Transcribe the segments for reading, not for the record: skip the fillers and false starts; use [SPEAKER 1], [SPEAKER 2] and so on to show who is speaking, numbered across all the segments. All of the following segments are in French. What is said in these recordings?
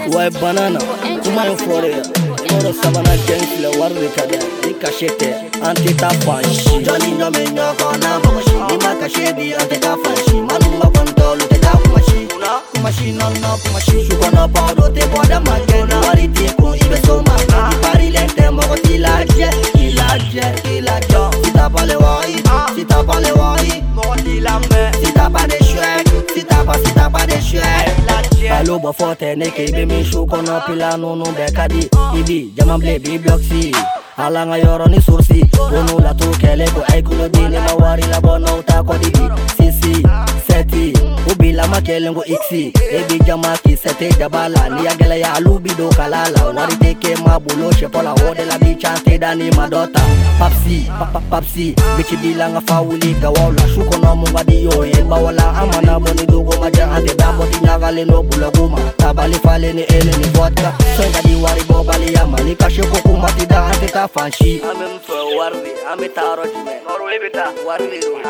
[SPEAKER 1] Ouais banana, kuma in fɔre yɔrɔ sabanan jɛn filɛ wari de ka dɛ ni kashe tɛ an tɛ taa fan si. Jɔnni ɲɔ bɛ ɲɔgɔn na mɔgɔ si ni ma kashe di an tɛ taa fan si. Manu ma kɔntɔ olu tɛ taa kuma si. Kuma si nɔnɔ kuma si su kɔnɔ bɔdɔ tɛ bɔ dama gɛn wari t'i kun i bɛ so ma kan. Parilen tɛ mɔgɔ t'i lajɛ k'i lajɛ k'i lajɔ. Si t'as pas les wari, si t'as pas les wari, mɔgɔ t'i lamɛn. Si t'as pas des chèques, si t'as pas des chèques. Alo bɔ fɔ tɛ ne k'i bɛ min su kɔnɔ pila ninnu bɛɛ ka di. I bi jama bilen b'i blɔkisi ala ŋa yɔrɔ ni sursi bonu la t'o kɛlɛ ko ayi kulo di ne ma wari labɔ n'aw ta kɔdi di. Sisi sɛti u bi lama kɛlen ko iksi e bi jama kisɛ tɛ daba la ni ya gɛlɛya alu bi don kala la wari tɛ kɛ ma bolo sɛpɔ la o de la bi can tɛ da ni ma dɔ ta. Papsi bici bi la ŋa fa wuli gawaw la su kɔnɔ mun ka di y'o ye bawala an mana bɔ ni dogo ma jɛ an tɛ da bɔ ti ɲagalen n'o bulɔgu ma tabali falen ni ele ni vodka sɔn ka di wari bɔ baliya ma ni kashe ko kuma ti da an tɛ taa fan si. An bɛ min fɛ wari de an bɛ taa yɔrɔ jumɛn nɔrɔ e bɛ taa wari de don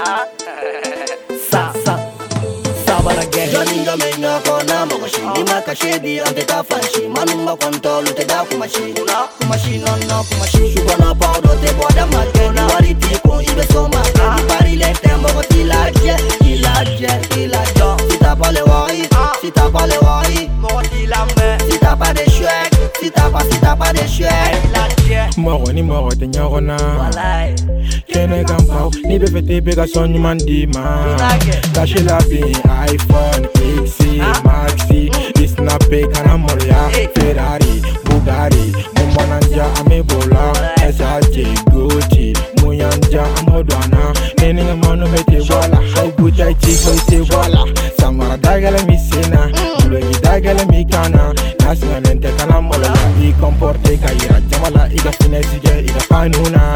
[SPEAKER 1] sabara gɛn. Jɔnni jɔ bɛ ɲɔgɔn na mɔgɔ si ni ma kashe di an tɛ taa fan si. Manu ma kɔntɔ olu tɛ taa kuma si. Kuma si nɔnɔ kuma si su kɔnɔ bɔdɔ tɛ bɔ dama gɛn wari t'i kun i bɛ so ma kan. Parilen tɛ mɔgɔ t'i lajɛ k'i lajɛ k'i lajɔ. Si t'as pas les wari, si t'as pas les wari, mɔgɔ t'i lamɛn. Si t'as pas des chèques, si t'as pas des chèques.
[SPEAKER 2] Mɔgɔ ni mɔgɔ tɛ ɲɔgɔn na kɛnɛ kan paw ni bɛ fɛ tɛ bɛ ka sɔn ɲuman di ma. Kashe la bin iPhone XC Maxi Snapé kana mɔriya Ferrari Bugatti mun mana ja an bɛ b'o la SRT Gucci mun y'an ja an b'o don an na. Ne ni n ka mɔnu bɛ tɛ bɔ a la hali butayi ci foyi tɛ bɔ a la. Samara dagɛlɛn mi sen na duloki dagɛlɛn mi kan na n'a sɛgɛnnen tɛ kana mɔlɔ la. I comporte ka yira jama la i ka finesse kɛ i ka panu na.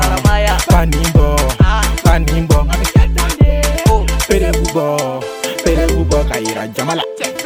[SPEAKER 2] Panimbo Perebu bɔ ka yira jama la.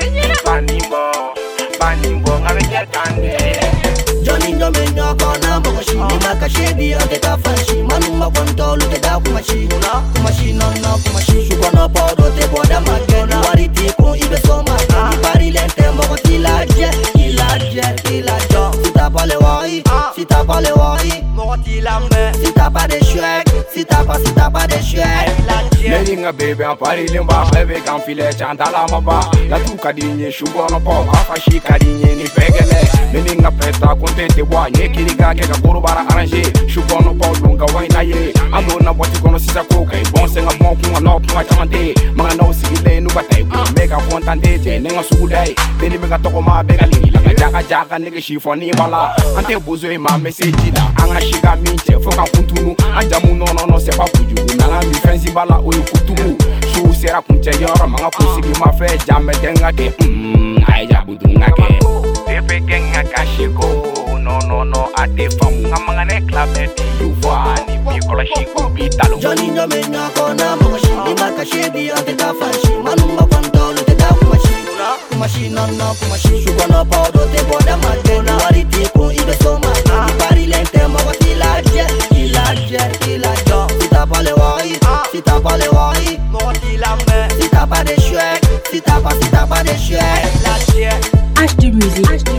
[SPEAKER 2] Panimbo ŋa bɛ kɛ tan de.
[SPEAKER 1] Jɔnni jɔ bɛ ɲɔgɔn na mɔgɔ si ni ma kashe di an tɛ taa fan si. Manu ma kɔntɔ olu tɛ taa kuma si. Kuma si nɔnɔ kuma si su kɔnɔ bɔdɔ tɛ bɔ dama gɛn wari t'i kun i bɛ so ma kan. Parilen tɛ mɔgɔ t'i lajɛ k'i lajɛ k'i lajɔ. Si t'as pas les wari, si t'as pas les wari, mɔgɔ t'i lamɛn. Si t'as pas des chèques, si t'as pas des chèques.
[SPEAKER 2] Ne ni n ka bebe an parilen ba bɛɛ bɛ kan filɛ can t'a la ma ba. Latu ka di n ye su kɔnɔ pɔ k'a fa si ka di n ye ni bɛɛ gɛlɛ. Ne ni n ka pɛta kunte tɛ bɔ a ɲɛ kiri ka kɛ ka korobara arrange su kɔnɔ pɔ don ka wayina ye. An donna bɔti kɔnɔ sisan ko ka i bɔn sen ka bɔn kun ka nɔ kuma caman tɛ. Maganaw sigilen n'u ka ta i kun n bɛ ka kɔntan tɛ cɛ ne ka sugu da ye. Bɛɛ ni bɛ ka tɔgɔma bɛɛ ka ligi la ka jaga nege si fɔ ni b'a la. An tɛ bozo ye maa n bɛ se ji la an ka si ka min cɛ fo ka kuntunu. An jamu nɔnɔ c'est pas kujugu n'an ka min fɛn si b'a la o ye kutugu. Su sera kuncɛ yɔrɔ ma n ka kunsigi ma fɛ jamɛ tɛ n ka kɛ a ye jabutu n ka kɛ. Pepe kɛ n ka kashe ko nɔnɔ a tɛ faamu n ka maganɛ tila bɛɛ di yu fɔ ni b'i kɔlɔsi ko b'i talo.
[SPEAKER 1] Jɔnni jɔ bɛ ɲɔgɔn na mɔgɔ si ni ma kashe di an tɛ taa fan si. Manu ma kɔntɔ olu tɛ taa kuma si. Kuma si nɔnɔ kuma si su kɔnɔ bɔdɔ tɛ bɔ dama gɛn wari t'i kun i bɛ so ma kan. Parilen tɛ mɔgɔ t'i lajɛ k'i lajɛ k'i lajɔ. Si t'as pas les wari, si t'as pas les wari, mɔgɔ t'i lamɛn. Si t'as pas des chèques, si t'as pas des chèques.
[SPEAKER 3] HD Music.